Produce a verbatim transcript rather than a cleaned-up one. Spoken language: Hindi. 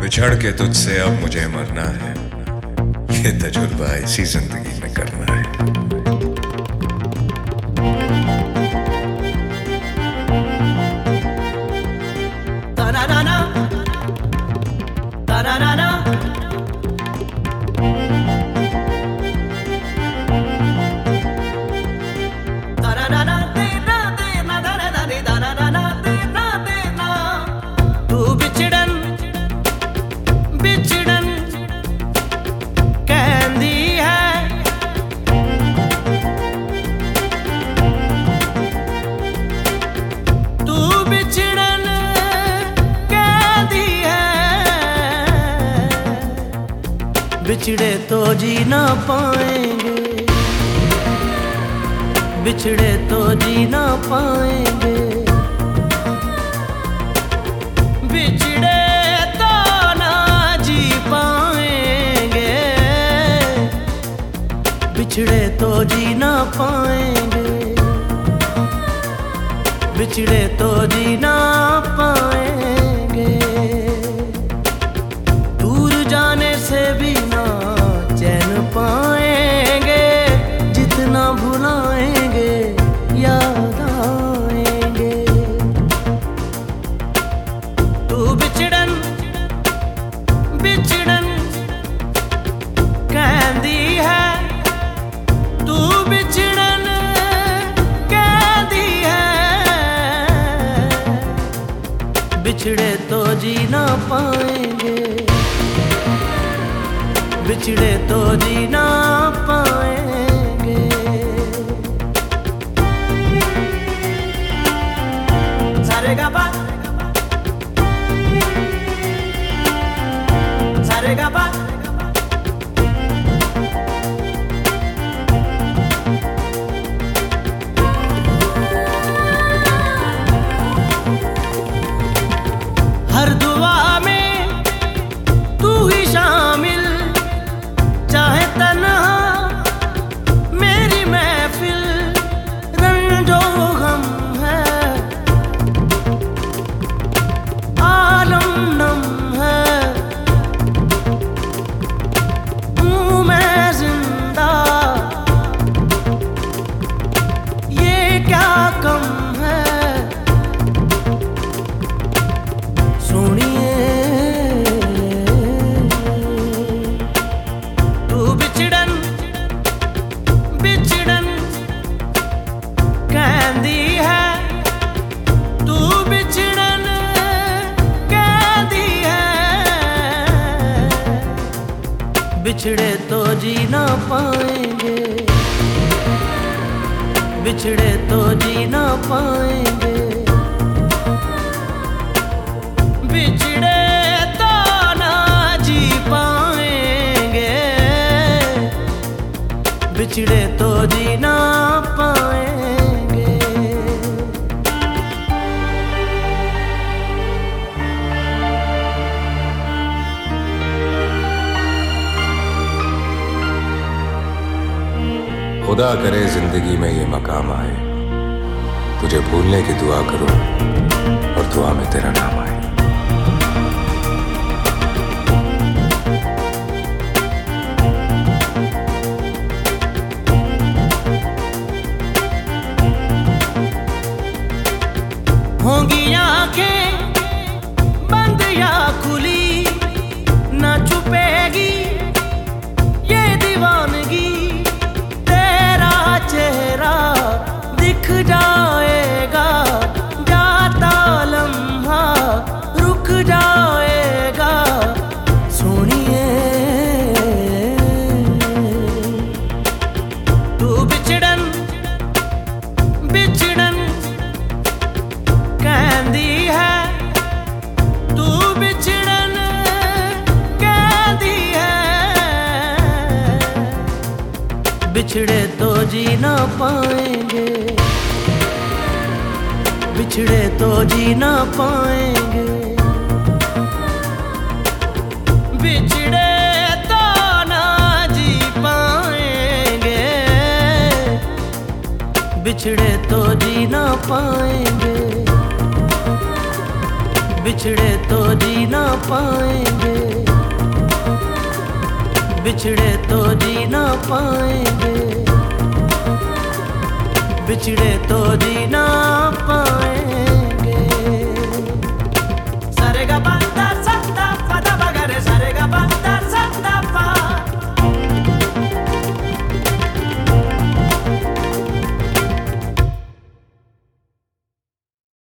बिछड़ के तुझसे अब मुझे मरना है, ये तजुर्बा इसी जिंदगी में करना है। तू बिछड़न बिछड़न कहंदी है, तू बिछड़न कहंदी है, बिछड़े तो जी ना पाएंगे, बिछड़े तो जी ना पाएंगे, बिछड़े तो ना जी पाएंगे, बिछड़े तो जी ना पाएंगे, बिछड़े तो जी ना पाएंगे। दूर जाने से भी ना चैन पाएंगे, जितना भुलाएंगे याद आएंगे। तू बिछड़न बिछड़न कहंदी है, तू बिछड़न कहंदी है, बिछड़े तो जी ना पाएंगे, बिछड़े तो जी ना पाएंगे। सारे गा पा सारे गा पा हर दुआ में तू ही शामिल, चाहे तन्हा मेरी महफिल, रंजो गम है आलम नम है, हूँ मैं जिंदा ये क्या कम है। सुनिए तू बिछड़न बिछड़न कहंदी है, तू बिछड़न कहंदी है, बिछड़े तो जी ना पाएंगे, बिछड़े तो जी ना पाएंगे, बिछड़े तो ना जी पाएंगे, बिछड़े तो जी ना पाएंगे। खुदा करे जिंदगी में ये मकाम आए, तुझे भूलने की दुआ करूं और दुआ में तेरा नाम आए। होंगी आंखें बंद या खुली, ना छुपेगी ये दीवानगी, तेरा चेहरा दिख जाएगा, जाता लम्हा रुक जाएगा। सुनिए तू बिछड़न बिछड़न कहंदी है, तू बिछड़न कहंदी है, बिछड़े तो जी ना पाएंगे, बिछड़े तो जी ना पाएंगे, बिछड़े तो ना जी पाएंगे, बिछड़े तो जी ना पाएंगे, बिछड़े तो जी ना पाएंगे। बिछड़े तो जी ना पाएंगे, बिछड़े तो जी ना पाएंगे।